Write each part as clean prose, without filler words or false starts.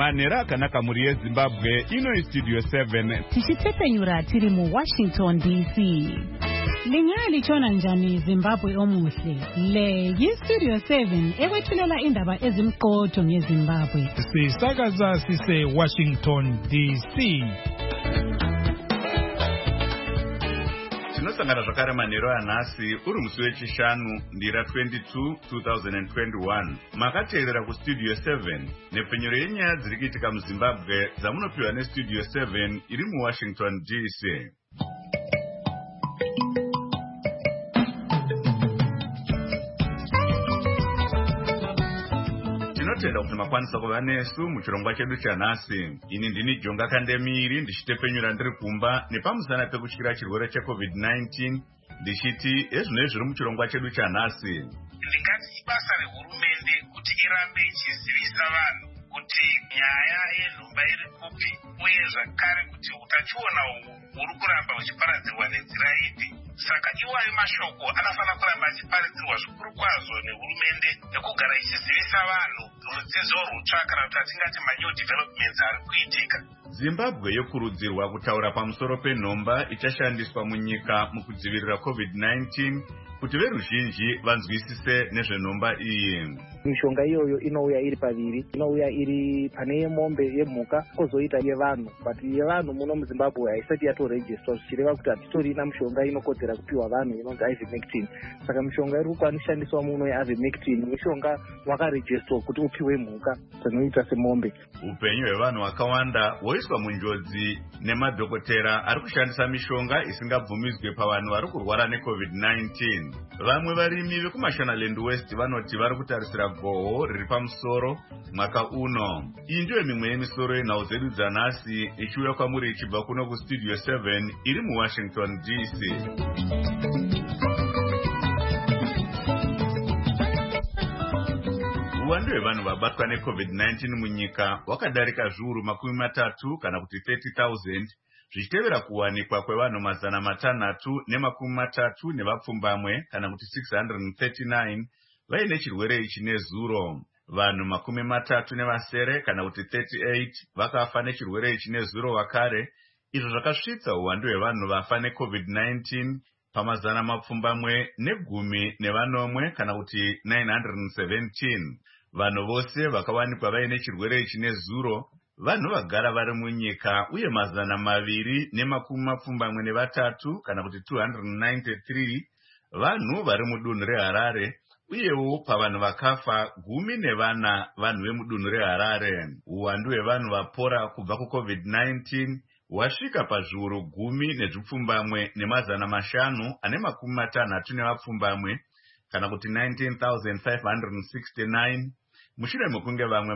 manhero akanaka muri yeZimbabwe. Ino Studio 7 tichitepenyura tiri mu Washington DC. Lingali chona njani Zimbabwe omuhle. Le yiStudio 7 ekwethulela indaba ezimqotho ngeZimbabwe. Sisakaza sise Washington DC. Tinosangana zvakare manhero anhasi uri musi wechishanu ndira 22 2021. Makateerera kuStudio 7 nepfenyuro yenyaya dziri kuitika muZimbabwe dzamunopiwa neStudio 7 iri muWashington DC. Tinotenda kuti makwanisa kuva nesu muchirongwa chedu chanhasi. Ini ndini Jonga Kandemiri ndichitepenyura ndiri kumba nepamusana pekutyira chirwere cheCovid-19 ndichiti ezvino zviri muchirongwa chedu chanhasi. Ndingati ibasa rehurumende kuti irambe ichizivisa vanhu kuti nyaya yenhumba iri kupi uye zvakare kuti utachiona huri kuramba huchiparadzirwa nenzira ipi. Saka iwayo mashoko anofanira kuramba achiparadzirwa zvikuru kwazvo nehurumende nekugara ichizivisa vanhu rudzidzo rutsva kana kuti atingati manew developments ari kuitika. Zimbabwe yokurudzirwa kutaura pamusoro penhomba ichashandiswa munyika mukudzivirira COVID-19 kuti veruzhinji vanzwisise nezvenhomba iyi. Mishonga iyoyo inouya iri paviri, inouya iri pane yemombe yemhuka kozoita yevanhu, but yevanhu muno muZimbabwe haisati yatorejistwa zvichireva kuti hatitorina mishonga inokodzera kupiwa vanhu inonzi ivermectin. Saka mishonga iri kukwanishandiswa muno yeivermectin mishonga wakarejistwa kuti upiwe mhuka dzinoita semombe. Upenyu hwevanhu vakawanda hwoiswa munjodzi nemadhokotera ari kushandisa mishonga isingabvumidzwe pavanhu vari kurwara neCovid-19. Vamwe varimi vekuMashonaland West vanoti vari kutarisira goho riri pamusoro mwaka uno. Iyi ndiyo mimwe yemisoro yenhau dzedu dzanhasi ichiuya kwamuri ichibva kuno kuStudio 7 iri muWashington DC. Uwandu hwevanhu vabatwa neCovid-19 munyika wakadarika zviuru 30 kana kuti 30,000 zvichitevera kuwanikwa kwevanhu 630 nevapfumbamwe kana kuti 639 vaine chirwere ichi nezuro. Vanhu 37 kana kuti 38 vakafa nechirwere ichi nezuro wakare. Izvo zvakasvitsa uwandu hwevanhu vafa neCovid-19 pamazana mapfumbamwe negumi nevanomwe kana kuti 917. Vanhu vose vakawanikwa vaine chirwere ichi nezuro vanhu vagara vari munyika uye 223 kana kuti 293 vanhu vari mudunhu reHarare uyewo pavanhu vakafa 14 vanhu vemudunhu reHarare. Uwandu hwevanhu vapora kubva kuCovid-19 hwasvika pazviuru 10 nezvipfumbamwe nemazana 5 ane 60 nevapfumbamwe kana kuti 19,569 mushure mekunge vamwe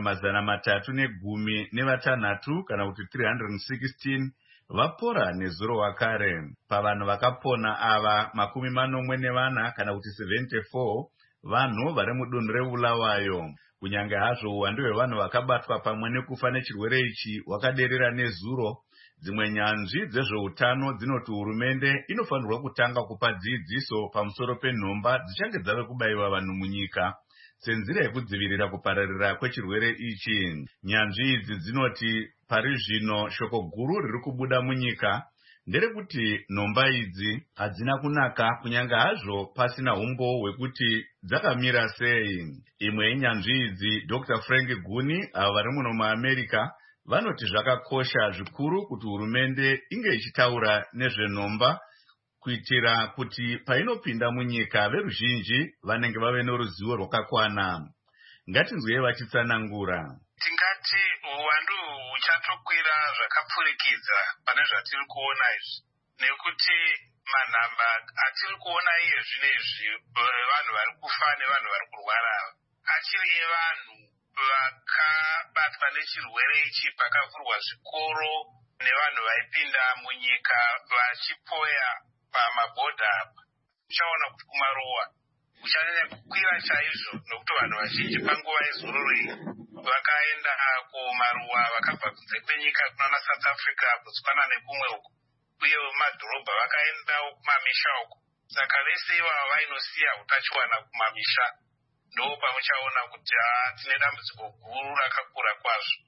316 kana kuti 316 vapora nezuro wakare. Pavanhu vakapona ava 44 kana kuti 74 vanhu vari mudunhu reBulawayo. Kunyange hazvo uwandu hwevanhu vakabatwa pamwe nekufa nechirwere ichi hwakaderera nezuro, dzimwe nyanzvi dzezveutano dzinoti hurumende inofanirwa kutanga kupa dzidziso pamusoro penhomba dzichange dzave kubayiwa vanhu munyika senzira yekudzivirira kupararira kwechirwere ichi. Nyanzvi idzi dzinoti pari zvino shoko guru riri kubuda munyika nderekuti nhomba idzi hadzina kunaka kunyange hazvo pasina umbo hwekuti dzakamira sei. Imwe yenyanzvi idzi Dr. Frank Guni avo vari muno muAmerica vanoti zvakakosha zvikuru kuti hurumende inge ichitaura nezvenhomba kuitira kuti painopinda munyika veruzhinji vanenge vave noruzivo rwakakwana. Ngatinzwei vachitsanangura. Tingati uwandu huchatokwira zvakapfurikidza pane zvatiri kuona izvi, nekuti manhamba atiri kuona iye zvinezvi vanhu vari kufa nevanhu vari kurwara achiri evanhu vakabatwa nechirwere ichi pakavhurwa zvikoro nevanhu vaipinda munyika vachipoya pamabhodha apa. Uchaona kuti kumaruwa uchanyanya kukwira chaizvo nokuti vanhu vazhinji panguva yezuro iyi vakaenda kumaruwa vakabva kunze kwenyika kunana South Africa, Botswana nekumwe uko, uye mumadhorobha vakaendawo kumamisha uko. Saka vese ivava vainosiya utachiwana kumamisha. Ndo pamuchaona kuti tine dambudziko guru rakakura kwazvo.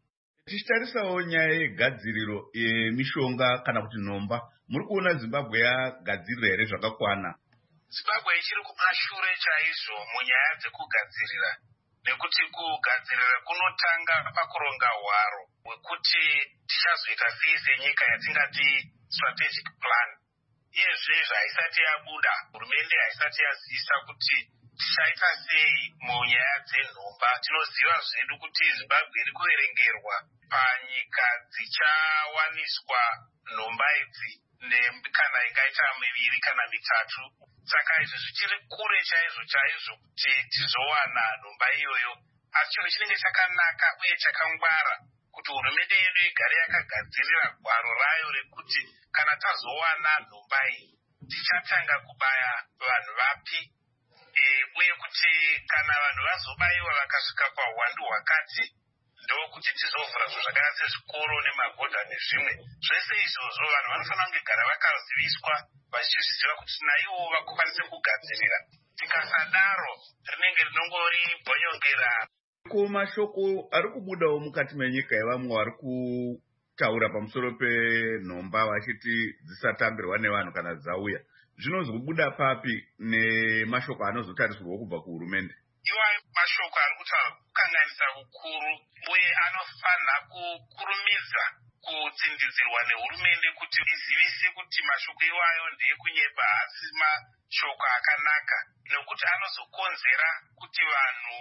tichitarisawo nyaya yegadziriro yemishonga kana kuti nhomba, muri kuona Zimbabwe yagadzirira here zvakakwana? Zimbabwe ichiri kumashure chaizvo munyaya dzekugadzirira, nekuti kugadzirira kunotanga pakuronga hwaro hwekuti tichazoita sei senyika yatingati strategic plan. Iyezve haisati yabuda, hurumende haisati yazivisa kuti tichaita sei munyaya dzenhomba. Tinoziva zvedu kuti Zimbabwe iri kuverengerwa panyika dzichawaniswa nhomba idzi kana ingaita 2 kana 3. Saka izvi zvichiri kure chaizvo chaizvo kuti tizowana nhomba iyoyo. Asi chinhu chinenge chakanaka uye chakangwara kuti hurumende yedu igare yakagadzirira gwaro rayo rekuti kana tazowana nhomba iyi tichatanga kubaya vanhu vapi, uye kuti kana vanhu vazobaiwa vakasvika pauwandu hwakati ndokuti tizovhura zvinhu zvakaita sezvikoro nemabhodha nezvimwe. Zvese izvozvo vanhu vanofanira kunge gara vakaziviswa vachizviziva kuti naivo vakwanise kugadzirira. Tikasadaro rinenge rinongori bhonyongera. Mashoko ari kubudawo mukati menyika yevamwe vari kutaura pamusoro penhomba vachiti dzisatambirwa nevanhu kana dzauya. Zvinozobuda papi nemashoko anozotarisirwa kubva kuhurumende? Iwayo mashoko ari kutaura kukanganisa kukuru, uye anofanira kukurumidza kutsindidzirwa nehurumende kuti izivise kuti mashoko iwayo ndeekunyepa, asi mashoko akanaka, nokuti anozokonzera kuti vanhu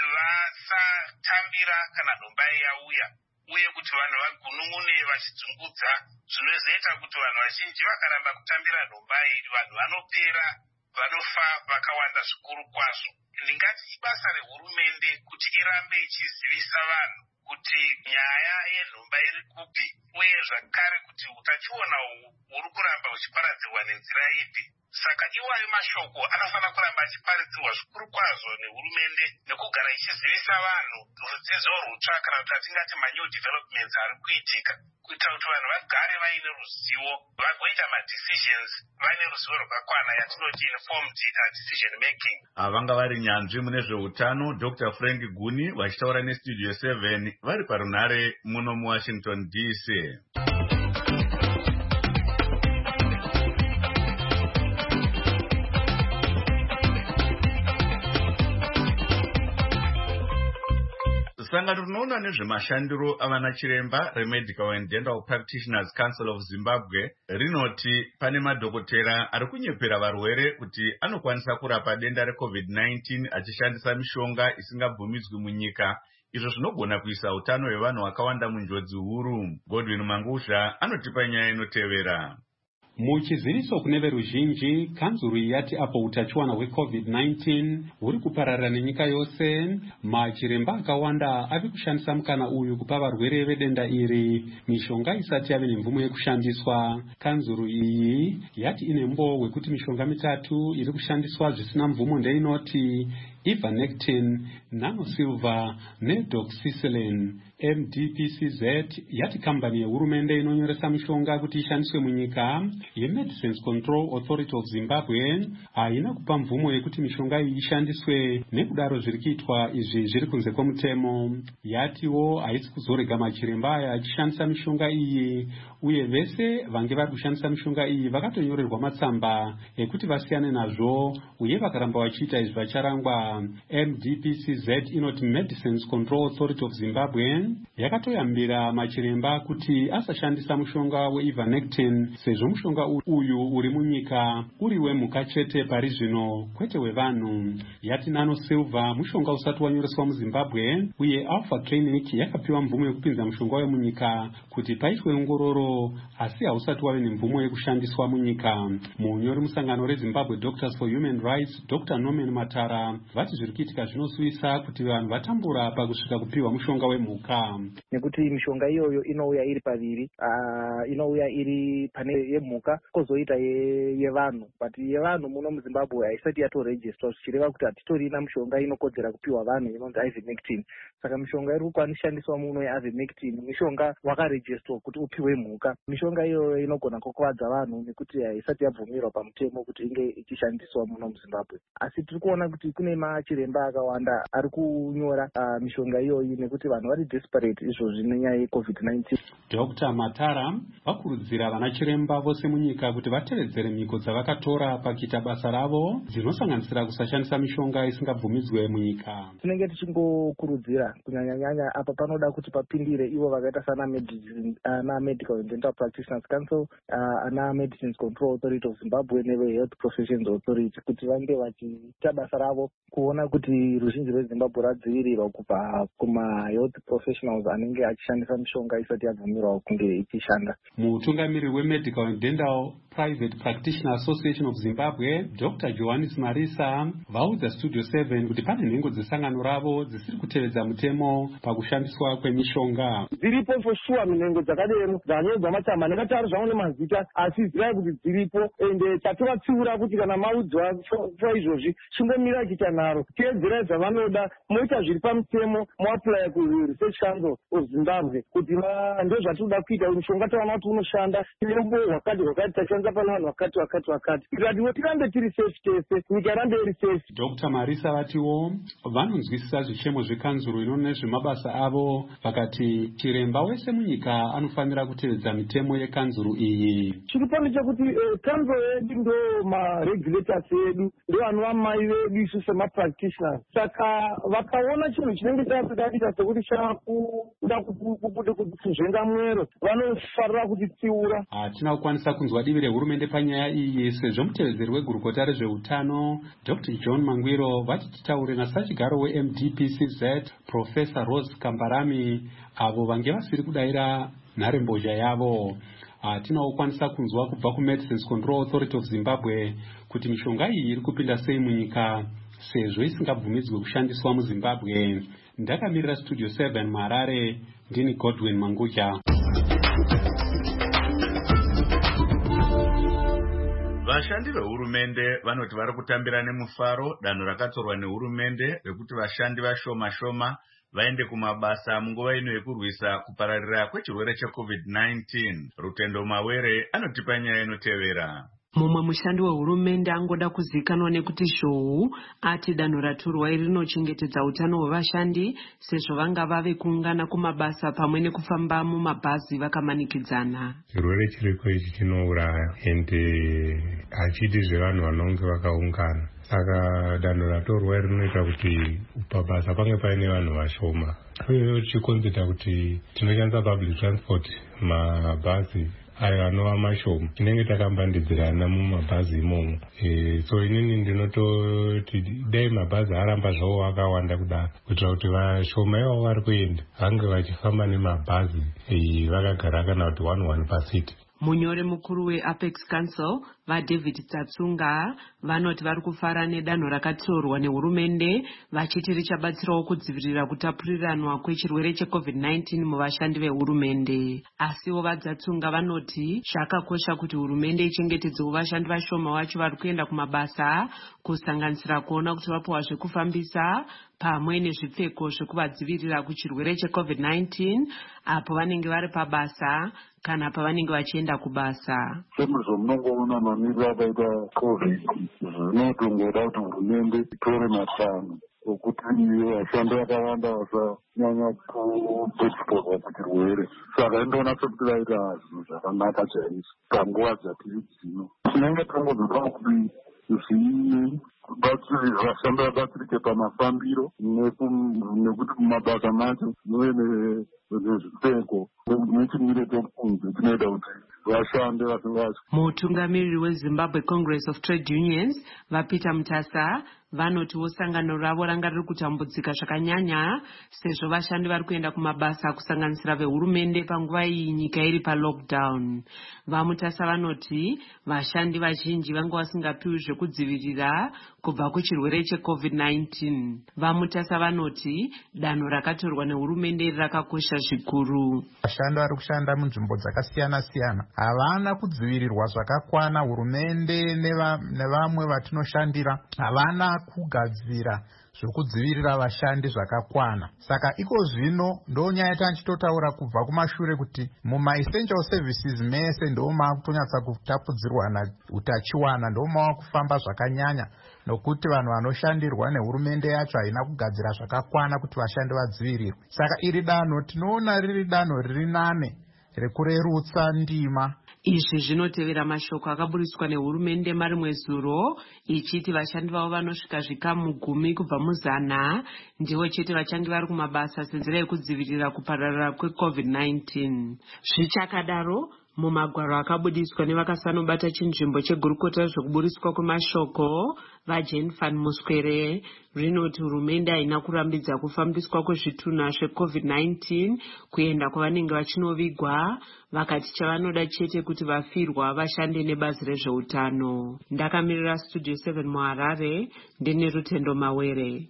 vasatambira kana nhomba yauya, uye kuti vanhu vagunun'une vachidzungudza. Zvinozoita kuti vanhu vazhinji vakaramba kutambira nhomba iyi, vanhu vanopera, vanofa vakawanda zvikuru kwazvo. Ndingati ibasa rehurumende kuti irambe ichizivisa vanhu kuti nyaya yenhomba iri kupi, uye zvakare kuti utachiona huri kuramba huchiparadzirwa nenzira ipi. Saka iwayo mashoko anofanira kuramba achiparidzirwa zvikuru kwazvo nehurumende, nekugara ichizivisa vanhu rudzidzo rutsva kana kuti atingati manew developments ari kuitika, kuitira kuti vanhu vagare vaine ruzivo, vagoita madecisions vaine ruzivo rwakakwana, yatinoti informed decision making. Vanga vari nyanzvi mune zveutano Dr. Frank Guni vachitaura nestudio 7 vari parunhare muno muWashington DC. Sangano rinoona nezvemashandiro avana chiremba reMedical and Dental Practitioners Council of Zimbabwe rinoti pane madhokotera ari kunyepera varwere kuti anokwanisa kurapa denda reCovid-19 achishandisa mishonga isingabvumidzwi munyika, izvo zvinogona kuisa utano hwevanhu vakawanda munjodzi huru. Godwin Mangusha anotipa nyaya inotevera. Muchiziviso kune veruzhinji, kanzuru yati apo utachiwana hweCovid-19 huri kupararira nenyika yose, machiremba akawanda ave kushandisa mukana uyu kupa varwere vedenda iri mishonga isati yave nemvumo yekushandiswa. Kanzuru iyi yati ine mbo hwekuti mishonga 3 iri kushandiswa zvisina mvumo ndeinoti Ivermectin, Nanosilver neDoxycycline. MDPCZ yati kambani yehurumende inonyoresa mishonga kuti ishandiswe munyika yeMedicines Control Authority of Zimbabwe haina kupa mvumo yekuti mishonga iyi ishandiswe, nekudaro zviri kuitwa izvi zviri kunze kwemutemo. Yatiwo haisi kuzorega machiremba aya achishandisa mishonga iyi, uye vese vange vari kushandisa mishonga iyi vakatonyorerwa matsamba ekuti vasiyane nazvo, uye vakaramba vachiita izvi vacharangwa. MDPCZ inoti Medicines Control Authority of Zimbabwe yakatoyambira machiremba kuti asashandisa mushonga weIvermectin sezvo mushonga uyu uri munyika uri wemhuka chete pari zvino, kwete wevanhu. Yati Nanosilver mushonga usati wanyoreswa muZimbabwe, uye Alpha Clinic yakapiwa mvumo yekupinza mushonga wemunyika kuti paitwe ongororo, asi hausati wave nemvumo yekushandiswa munyika. Munyori musangano reZimbabwe Doctors for Human Rights Dr. Norman Matara vati zviri kuitika zvinosuvisa kuti vanhu vatambura pakusvika kupiwa mushonga wemhuka. Nekuti mishonga iyoyo inouya iri paviri, inouya iri pane yemhuka kozoita yevanhu, but yevanhu muno muZimbabwe haisati yatorejistwa, zvichireva kuti hatitorina mishonga inokodzera kupiwa vanhu inonzi Ivermectin. Saka mishonga iri kukwanishandiswa muno yeIvermectin mishonga wakarejistwa kuti upiwe mhuka. Mishonga iyoyo inogona kukuvadza vanhu nekuti haisati yabvumirwa pamutemo kuti inge ichishandiswa muno muZimbabwe. Asi tiri kuona kuti kune machiremba akawanda ari kunyora mishonga iyoyi nekuti vanhu vari desperate izvozvi nenyaya yeCovid-19. Dr. Matara vakurudzira vanachiremba vose munyika kuti vatevedzere mhiko dzavakatora pakuita basa ravo dzinosanganisira kusashandisa mishonga isingabvumidzwe munyika. Tinenge tichingokurudzira kunyanya-nyanya apa panoda kuti papindire ivo vakaita sana Medical and Dental Practitioners Council, ana Medicines Control Authority of Zimbabwe neve Health Professions Authority kuti vange vachiita basa ravo kuona kuti ruzhinji rweZimbabwe rwadzivirirwa kubva kuma-health professionals anenge achishandisa mishonga isati yabvumirwa kunge ichishanda. Mutungamiriri weMedical and Dental Private Practitioner Association of Zimbabwe, Dr. Johannes Marisa, vaudza Studio 7 kuti pane nhengo dzesangano ravo dzisiri kutevedza mutemo pakushandiswa kwemishonga. Dziripo for sure minhengo dzakadero dzanyedzwa matamba nekataro zvawo nemazita asi zirai kuti dziripo ende tatovatsiura kuti kana maudzwa izvozvi chingomira kuita nharo teedzerai zvavanoda moita zviri pamutemo moapply kuResearch Council of Zimbabwe kuti ndo zvatinoda kuita mishonga taona kuti unoshanda tinembo hwakati tashandisa pana vanhu wakati kuti tirambe tiri safe tese nyika irambe iri safe. Dr. Marisa vatiwo vanonzwisisa zvichemo zvekanzuro inoona nezvemabasa avo vakati chiremba wese munyika anofanira kutevedza mitemo yekanzuro iyi. Chiri pano chekuti kanzuro yedu ndo maregulators edu ndo vanova mai vedu isu semapractitioners saka vakaona chinhu chinenge chakaita sekuti chakuda kuzvenga mwero vanofarira kutitsiura. Hatina kukwanisa kunzwa divi rehurumende panyaya iyi sezvo mutevedzeri wegurukota rezveutano Dr. John Mangwiro vachititaure nasachigaro weMDPCZ Professor Rose Kambarami avo vange vasiri kudayira nharembozha yavo. Hatina kukwanisa kunzwa kubva kuMedicines Control Authority of Zimbabwe kuti mishonga iyi iri kupinda sei munyika sezvo isingabvumidzwe kushandiswa muZimbabwe. Ndakamirira Studio 7 Marare, ndini Godwin Manguja. Vashandi vehurumende vanoti vari kutambira nemufaro danho rakatorwa nehurumende rekuti vashandi vashoma vaende kumabasa munguva ino yekurwisa kupararira kwechirwere cheCovid-19. Rutendo Mawere anotipa nyaya inotevera. Mumwe mushandi wehurumende angoda kuzikanwa nekuti zhou ati danho ratorwa iri rinochengetedza utano hwevashandi sezvo vanga vave kuungana kumabasa pamwe nekufamba mumabhazi vakamanikidzana. Chirwere chiriko ichi chinouraya ende hachidi zvevanhu vanonge vakaungana. Saka danho ratorwa iri rinoita kuti pabasa pange paine vanhu vashoma. Uye chikonzeta kuti tinoshandisa public transport mabhazi ayo anova mashoma tinenge takambandidzirana mumabhazi imomo. So inini ndinototi dai mabhazi aramba zvawo akawanda kudaro kuitira kuti vashoma ivavo vari kuenda vange vachifamba nemabhazi vakagara kana kuti 1 pasiti. Munyori mukuru weApex Council vaDavid Tsatsunga vanoti vari kufara nedanho rakatorwa nehurumende vachiti richabatsirawo kudzivirira kutapuriranwa kwechirwere cheCovid-19 muvashandi vehurumende. Asiwo vaTsatsunga vanoti zvakakosha kuti hurumende ichengetedzewo vashandi vashoma vacho vari kuenda kumabasa kusanganisira kuona kuti vapiwa zvekufambisa pamwe nezvipfeko zvekuvadzivirira kuchirwere cheCovid-19 apo vanenge vari pabasa kana pavanenge vachienda kubasa. Munongoona mamiriro akaita COVID zvinotongoda kuti hurumende itore matanho okuti vashandi vakawanda vasanyanya kuexposa kuchirwere. Saka indoona sekuti vaita zvinhu zvakanaka chaizvo panguva dzatiri dzino. Tinenge tangozoda kuti vashandi vabatsirike pamafambiro nekuti mumabasa macho muve nezvipfeko nechimiro chekunze chinoita kuti vashande vasingazi. Mutungamiriri weZimbabwe Congress of Trade Unions vaPeter Mutasa vanotiwo sangano ravo ranga riri kutambudzika zvakanyanya sezvo vashandi vari kuenda kumabasa kusanganisira vehurumende panguva iyi nyika iri palockdown. VaMutasa vanoti vashandi vazhinji vanga vasingapiwi zvekudzivirira kubva kuchirwere cheCovid-19. VaMutasa vanoti danho rakatorwa nehurumende rakakosha zvikuru. Vashandi vari kushanda munzvimbo dzakasiyana-siyana havana kudzivirirwa zvakakwana. Hurumende nevamwe vatinoshandira havana kugadzira zvokudzivirira vashandi zvakakwana. Saka iko zvino ndonyaya yatinotaura kubva kumashure kuti muma-essential services mese ndomaakunyatsa kutapudzirwana utachiwana, ndomavakufamba zvakanyanya, nokuti vanhu vanoshandirwa nehurumende yacho haina kugadzira zvakakwana kuti vashandi vadzivirirwe. Saka iri danho tinoona riri danho riri nane rekurerutsa ndima. Izvi zvinotevera mashoko akaburiswa nehurumende marimwe zuro ichiti vashandi vavo vanosvika zvikamu 10 kubva muzana ndivo chete vachange vari kumabasa senzira yekudzivirira kupararira kweCovid-19. Zvichakadaro, mumagwaro akabudiswa nevakasanobata chinzvimbo chegurukota zvekuburiswa kwemashoko vaJane van Muskwere rinoti hurumende haina kurambidza kufambiswa kwezvitunha zveCovid-19 kuenda kwavanenge vachinovigwa, vakati chavanoda chete kuti vafirwa vashande nebazi rezveutano. Ndakamirira Studio 7 muHarare, ndine Rutendo Mawere.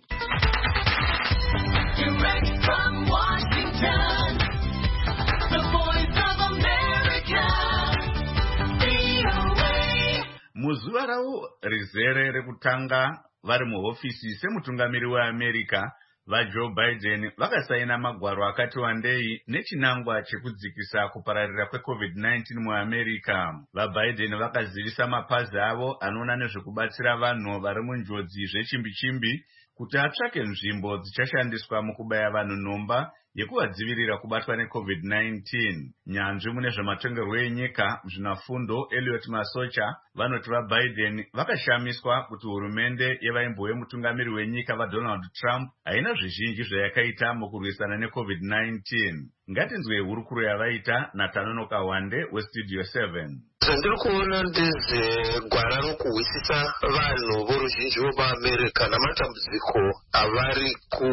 Muzuva ravo rizere rekutanga vari muhofisi semutungamiri weAmerica, vaJoe Biden vakasaina magwaro akati wandei nechinangwa chekudzikisa kupararira kweCovid-19 muAmerica. VaBiden vakazivisa mapazi avo anoona nezvekubatsira vanhu vari munjodzi zvechimbi-chimbi kuti atsvake nzvimbo dzichashandiswa mukubaya vanhu nhomba yekuvadzivirira kubatwa neCovid-19. Nyanzvi mune zvematongerwo enyika muzvinafundo Elliot Masocha vanoti vaBiden vakashamiswa kuti hurumende yevaimbove mutungamiri wenyika vaDonald Trump haina zvizhinji zvayakaita mukurwisana neCovid-19. Ngatinzwe hurukuro yavaita naTanonoka Wande weStudio 7. Zvandiri kuona ndezvegwara rokuhwisisa vanhu voruzhinji vomuAmerica namatambudziko avari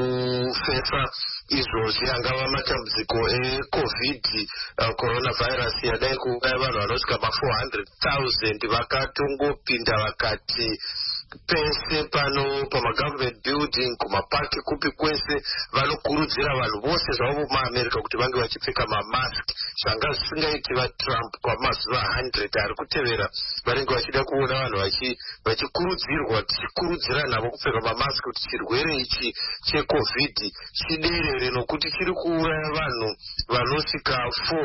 kufesa izvozvi, angava matambudziko eCovid coronavirus yadai kuuraya vanhu vanosvika ma400,000. Vakatongopinda vakati pese pano pamagovernment building, kumapaki, kupi kwese vanokurudzira vanhu vose zvavo muAmerica kuti vange vachipfeka mamask, zvanga zvisingaiti vaTrump kwamazuva 100 ari kutevera. Vanenge vachida kuona vanhu vachikurudzirwa, tichikurudzira navo kupfeka mamask kuti chirwere ichi cheCovid chiderere, nokuti chiri kuuraya vanhu vanosvika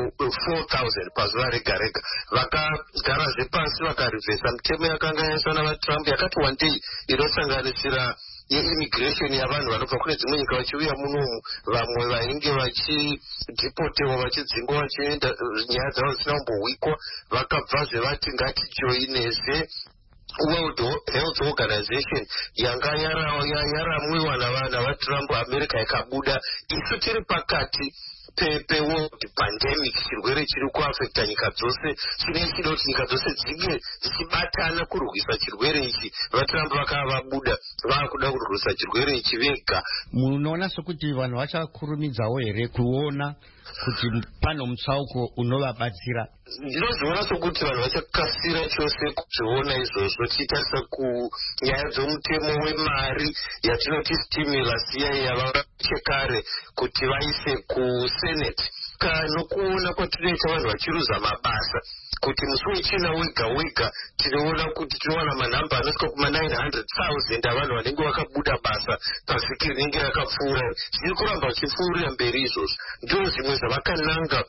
4,000 pazuva rega rega. Vakagarazve pasi vakarivhesa mitemo yakanga yaiswa navaTrump yakati wandei, inosanganisira yeimmigration yavanhu vanobva kune dzimwe nyika vachiuya munomu, vamwe vainge vachidipotewa vachidzingwa vachienda nyaya dzavo dzisina kumbohwikwa. Vakabvazve vati ngatijoineze World Health Organization yanga yaramwiwa navaTrump. America ikabuda. Isu tiri pakati peworld pandemic, chirwere chiri kuafekta nyika dzose. Chine chida kuti nyika dzose dzinge dzichibatana kurwisa chirwere ichi. VaTrump vakavabuda, vakuda kurwisa chirwere ichi vega. Munoona sokuti vanhu vachakurumidzawo here kuona kuti pano mutsauko unovabatsira? Ndinozviona sokuti vanhu vachakasira chose kuzviona izvozvo, tichitarisa kunyaya dzomutemo wemari yatinoti stimulus yava chekare kuti vaise kuSenate, nokuona kwatinoita vanhu vachiruza mabasa, kuti musi wechina wega wega tinoona kuti tinowana manhamba anosvika kuma900,000 avanhu vanenge vakabuda basa pavhiki rinenge rakapfuura. Zviri kuramba zvichipfuurira mberi izvozvo. Ndizvo zvimwe zvavakananga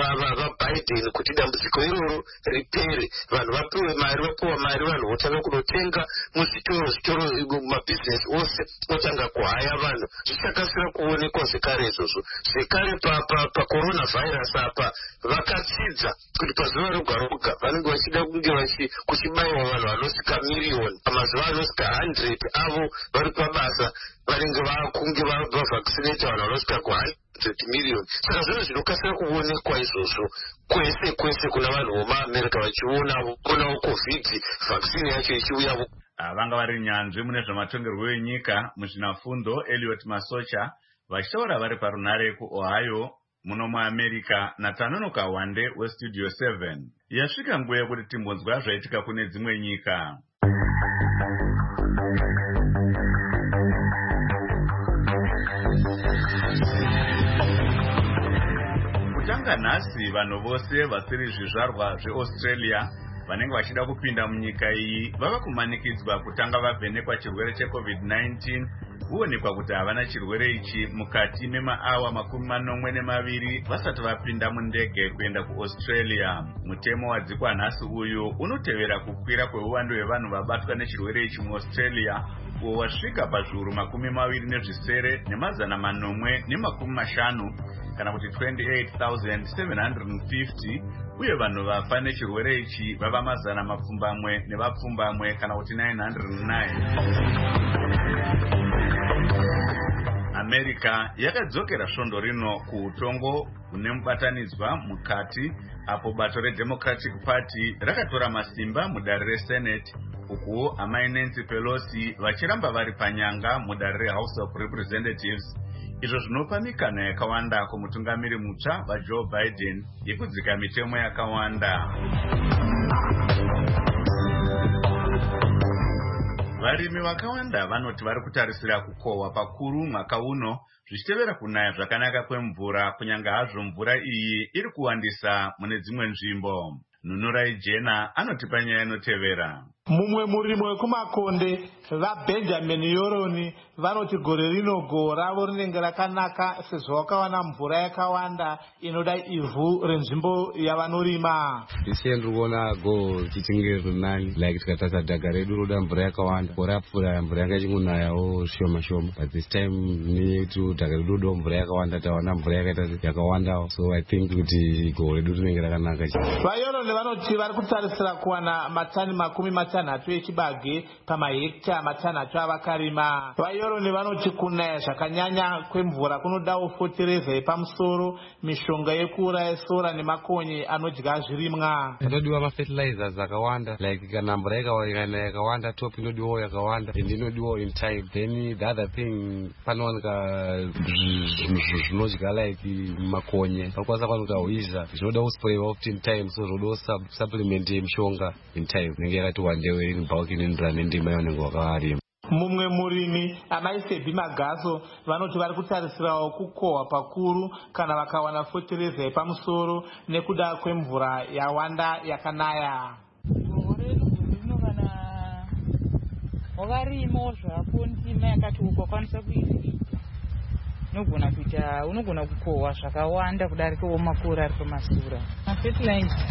vaBiden kuti dambudziko iroro ripere, vanhu vapiwa mari, vanhu votanga kunotenga muzvitoro, mabhizinesi ose otanga kuhaya vanhu. Zvichakasira kuonekwa zvekare izvozvo. Zvekare pacoronavirus apa vakatsidza kuti pazuva roga roga vanenge vachida kunge kuchibayiwa vanhu vanosvika miriyoni, pamazuva anosvika 100 avo vari pabasa vanenge vakunge vavhaccinate vanhu vanosvika ku100 miriyoni. Saka zvinhu zvinokasira kuonekwa izvozvo kwese kuna vanhu vomuAmerica vachionawo COVID vaccine yacho ichiuyavo. Vanga vari nyanzvi mune zvematongerwo enyika muzvinafundo Elliot Masocha vachitaura vari parunare kuOhio muno muAmerica naTanonoka Wande weStudio 7. Yasvika nguva yekuti timbonzwa zvaitika kune dzimwe nyika. Kutanga nhasi vanhu vose vasiri zvizvarwa zveAustralia vanenge vachida kupinda munyika iyi vava kumanikidzwa kutanga vavhenekwa chirwere cheCovid-19 kuonekwa kuti havana chirwere ichi mukati memaawa 42 vasati vapinda mundege kuenda kuAustralia. Mutemo wadzikwa nhasi uyu unotevera kukwira kweuwandu hwevanhu vabatwa nechirwere ichi muAustralia uwo wasvika pazviuru 27 nemazana 450 kana kuti 28,750 uye vanhu vafa nechirwere ichi vava mazana 7 kana kuti 909. America yakadzokera svondo rino kuutongo hune mubatanidzwa mukati apo bato reDemocratic Party rakatora masimba mudare reSenate uku amai Nancy Pelosi vachiramba vari panyanga mudare reHouse of Representatives, izvo zvinopa mikana yakawanda kumutungamiri mutsva vaJoe Biden yekudzika mitemo yakawanda. Varimi vakawanda vanoti vari kutarisira kukohwa pakuru mwaka uno zvichitevera kunaya zvakanaka kwemvura, kunyanga hazvo mvura iyi iri kuwandisa mune dzimwe nzvimbo. Nunurai Jena anotipa nyaya inotevera. Mumwe murimi wekumakonde vaBenjamin Yoroni vanoti gore rino go ravo rinenge rakanaka sezvo vakawana mvura yakawanda inoda ivhu renzvimbo yavanorima. This year ndikuona go tichinge rinani like tikatarisa dhaga redu roda mvura yakawanda, gore rapfuura mvura yanga ichingonayawo shoma shoma, but this time netu dhaga redu roda mvura yakawanda, tawana mvura yakawanda, so I think kuti go redu rinenge rakanaka. VaYoroni vanoti vari kutarisira kuwana matani 3 echibage pamahekta 5 avakarima. VaYoroni vanoti kunaya zvakanyanya kwemvura kunodawo fotereza yepamusoro, mishonga yekuuraya sora nemakonye anodya zvirimwa. Panodiwa mafertilizers akawanda, like kana mvura yakawanda top inodiwa yakawanda and inodiwa in time. Then the other thing panowanika zvinodya like makonye pakwanisa kwanika hwiza zvinoda kuspray often time, so zvoda supplement yemishonga in time nenge yakati wandewe in bulk inoenderana nendima yavanenge vakavarima. Mumwe murimi amai Sebi Magaso vanoti vari kutarisirawo kukohwa pakuru kana vakawana fotereza yepamusoro nekuda kwemvura yawanda yakanaya. Wakarima zvapo ndima yakati ukakwanisa kuiita unogona kukohwa zvakawanda kudarikawo makore ari pamasura. Fertilizer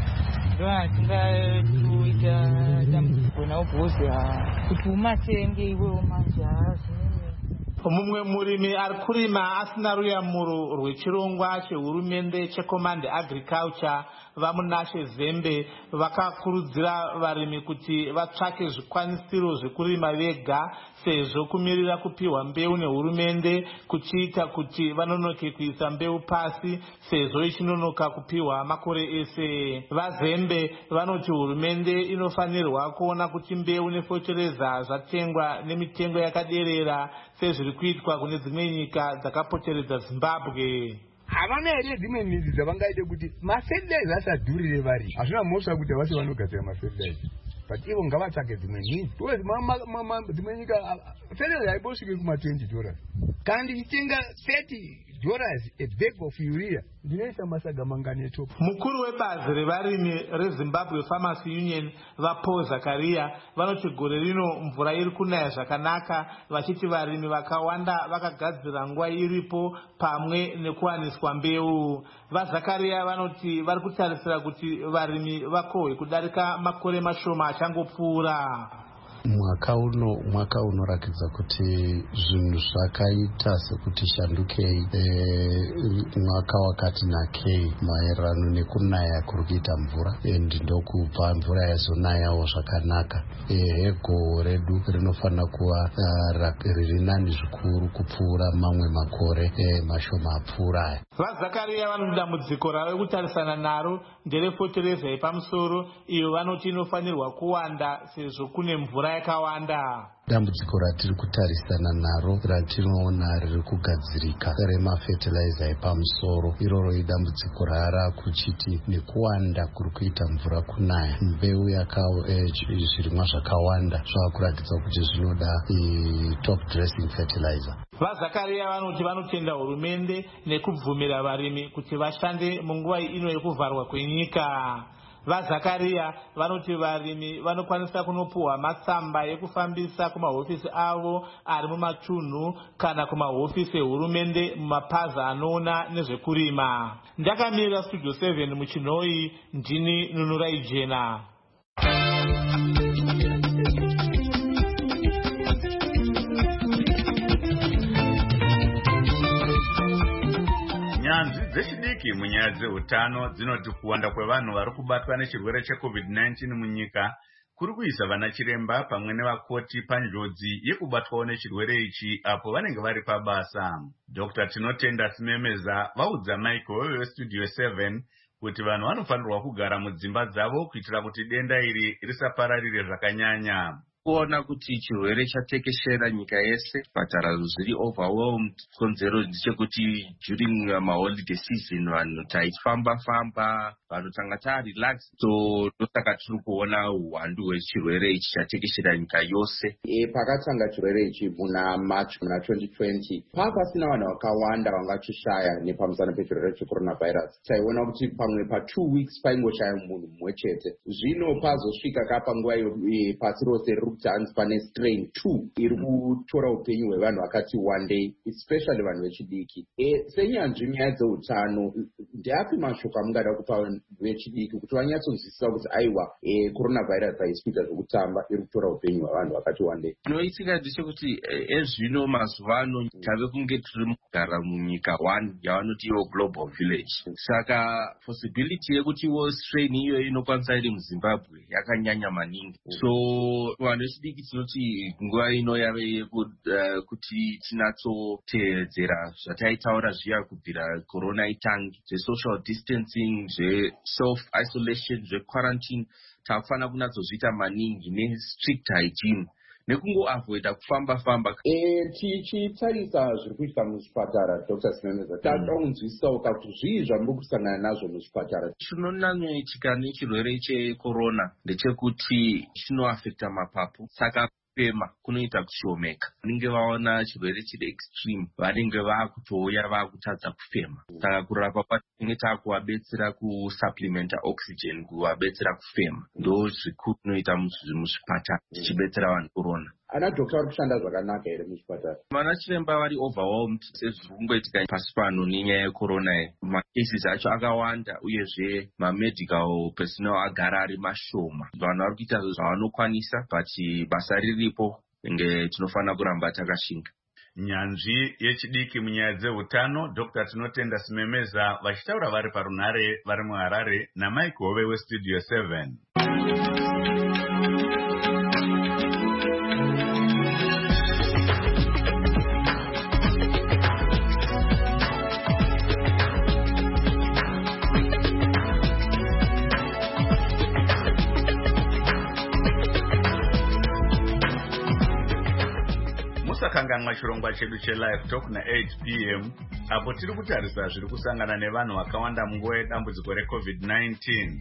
ndovatoita dambudziko nawo bhozi kuti umatenge iwewo majazi. Mumwe murimi ari kurima asina ruyamuro rwechirongwa chehurumende cheCommand Agriculture vamunashe Zembe vakakurudzira varimi kuti vatsvake zvikwanisiro zvekurima vega sezvo kumirira kupiwa mbeu nehurumende kuchiita kuti vanonoke kuisa mbeu pasi sezvo ichinonoka kupiwa makore ese. VaZembe vanoti hurumende inofanirwa kuona kuti mbeu nefotereza zvatengwa nemitengo yakaderera sezviri kuitwa kune dzimwe nyika dzakapoteredza Zimbabwe. Havana here dzimwe midzi dzavangaite kuti mafertilizer asadhurire vari. Hazvina mhosva kuti vase vanogadzira mafertilizer, but ivo ngavatsvake dzimwe midzi. Dzimwe nyika fertilizer haibosvike kuma$20 kandi ichitenga $30 a bag of urea. Ndinoisa masaga mangani etopo. Mukuru webazi revarimi reZimbabwe Farmers Union vaPaul Zakaria vanoti gore rino mvura iri kunaya zvakanaka, vachiti varimi vakawanda vakagadzira nguva iripo pamwe nekuwaniswa mbeu. VaZakaria vanoti vari kutarisira kuti varimi vakohwe kudarika makore mashoma achangopfuura. Mwaka unorakidza kuti zvinhu zvakaita sekuti shandukei mwaka wakati nakei maererano nekunaya kuri kuita mvura and ndokubva mvura yazonayawo zvakanaka. Go redu rinofanira kuva riri nani zvikuru kupfuura mamwe makore mashoma apfuura. VaZakaria vanoti dambudziko ravo kutarisana naro nderefotereza yepamusoro iyo vanoti inofanirwa kuwanda sezvo kune mvura yakawanda. Dambudziko ratiri kutarisana naro ratinoona riri kugadzirika remafertilizer epamusoro, iroro idambudziko rara kuchiti nekuwanda kuri kuita mvura kunaya, mbeu zvirimwa zvakawanda zvavakuratidza kuti zvinoda top dressing fertilizer. VaZakaria vanoti vanotenda hurumende nekubvumira varimi kuti vashande munguva ino yekuvharwa kwenyika. VaZakaria vanoti varimi vanokwanisa kunopuhwa matsamba ekufambisa kumahofisi avo ari mumatunhu kana kumahofisi ehurumende mumapazi anoona nezvekurima. Ndakamirira Studio 7 muChinoi, ndini Nunurai Jena. Nyanzvi dzechidiki munyaya dzeutano dzinoti kuwanda kwevanhu vari kubatwa nechirwere cheCovid-19 munyika kuri kuisa vana chiremba pamwe nevakoti panjodzi yekubatwawo nechirwere ichi apo vanenge vari pabasa. Dr. Tinotenda Simemeza vaudza Michael weStudio 7 kuti vanhu vanofanirwa kugara mudzimba dzavo kuitira kuti denda iri risapararire zvakanyanya. Kuona kuti chirwere chatekeshera nyika yese, zvipatara zviri overwhelmed. Konzero ndechekuti during maholiday season vanhu taifamba vanhu tanga tarelax, so ndosaka tiri kuona uwandu hwechirwere ichi chatekeshera nyika yose. Pakatanga chirwere ichi muna March muna 2020 pasina vanhu vakawanda vangachishaya nepamusana pechirwere checoronavirus. Taiona kuti pamwe pa2 weeks paingoshaya munhu mumwe chete. Zvino pazosvika kapanguva pasi rose kuti hanzi pane strain 2 iri kutora upenyu hwevanhu vakati one day, especially vanhu vechidiki. Senyanzvi nyaya dzeutano, ndeapi mashoko amungada kupa vechidiki kuti vanyatsonzwisisa kuti aiwa coronavirus haisi kuita zvekutamba, iri kutora upenyu hwevanhu vakati one day? Zvinoitika ndechekuti ezvino mazuva ano tave kunge tiri mugara munyika one yavanoti iwo global village. Saka possibility yekuti iwo strain iyoyo inokwanisa iri muZimbabwe yakanyanya maningi. So vanhu vechidiki tinoti nguva ino yave yekuti tinatsoteedzera zvataitaura zviya kubvira corona itangi, zve-social distancing, zve-self-isolation, zve-quarantine. Takufanira kunatsozviita maningi ne-strict hygiene nekungoavoida kufamba. Tichitarisa zviri kuitika muzvipatara, Dr. Simemeza, tataunzwisawo kuti zvii zvamuri kusangana nazvo muzvipatara? Chinonyanyoitika nechirwere checorona ndechekuti chinoafekta mapapu, saka kufema kunoita kushomeka. Vanenge vaona chirwere chiri extreme vanenge vakutouya vakutadza kufema, saka kurapa kwacho tinenge takuvabetsera kusupplementa oxygen, kuvabetsera kufema. Ndo zvikuru zvinoita muzvipatara tichibetsera vanhu corona. Ana dhokta vari kushanda zvakanaka here muzvipatara? Vana chiremba vari overwhelmed sezviri kungoitika pasi pano nenyaya yecorona. Macases acho akawanda uyezve mamedical personnel agara ari mashoma. Vanhu vari kuita zvavanokwanisa, but basa riripo enge tinofanira kuramba takashinga. Nyanzvi yechidiki munyaya dzeutano Dr. Tinotenda Simemeza vachitaura vari parunhare vari muHarare naMike Hove weStudio 7. Musakanganwa chirongwa chedu cheLive Talk na8 p.m. apo tiri kutarisa zviri kusangana nevanhu vakawanda munguva yedambudziko reCovid-19.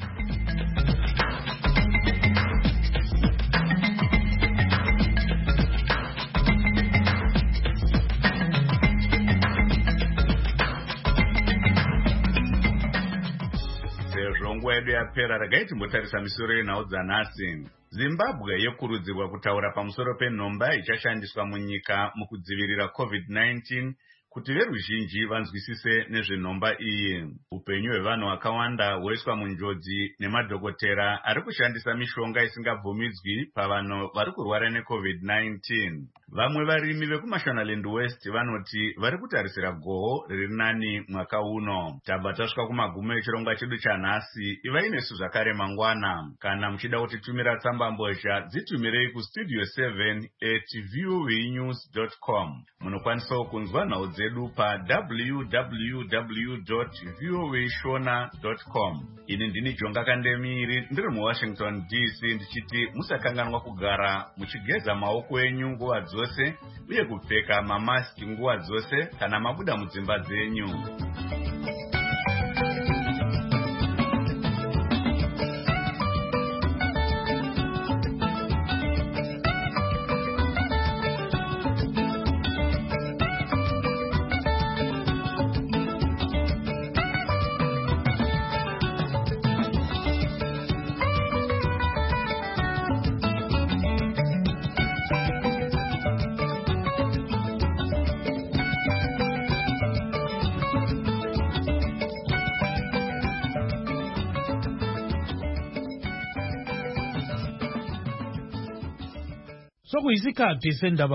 Sezvo nguva yedu yapera, regai timbotarisa misoro yenhau dzanhasi. Zimbabwe yokurudzirwa kutaura pamusoro penhomba ichashandiswa munyika mukudzivirira COVID-19 kuti veruzhinji vanzwisise nezvenhomba iyi. Upenyu hwevanhu vakawanda hwoiswa munjodzi nemadhokotera ari kushandisa mishonga isingabvumidzwi pavanhu vari kurwara neCovid-19. Vamwe varimi vekuMashonaland West vanoti vari kutarisira goho riri nani mwaka uno. Tabva tasvika kumagumo echirongwa chedu chanhasi. Ivai nesu zvakare mangwana. Kana muchida kutitumira tsamba mbozha, dzitumirei kustudio 7@voanews.com. Munokwanisawo kunzwa nhau dzedu pa www.voashona.com. Ini ndini Jonga Kandemiri ndiri muWashington DC ndichiti musakanganwa kugara muchigeza maoko enyu nguva dzose uye kupfeka mamaski nguva dzose kana mabuda mudzimba dzenyu. kuyizikhathi sendaba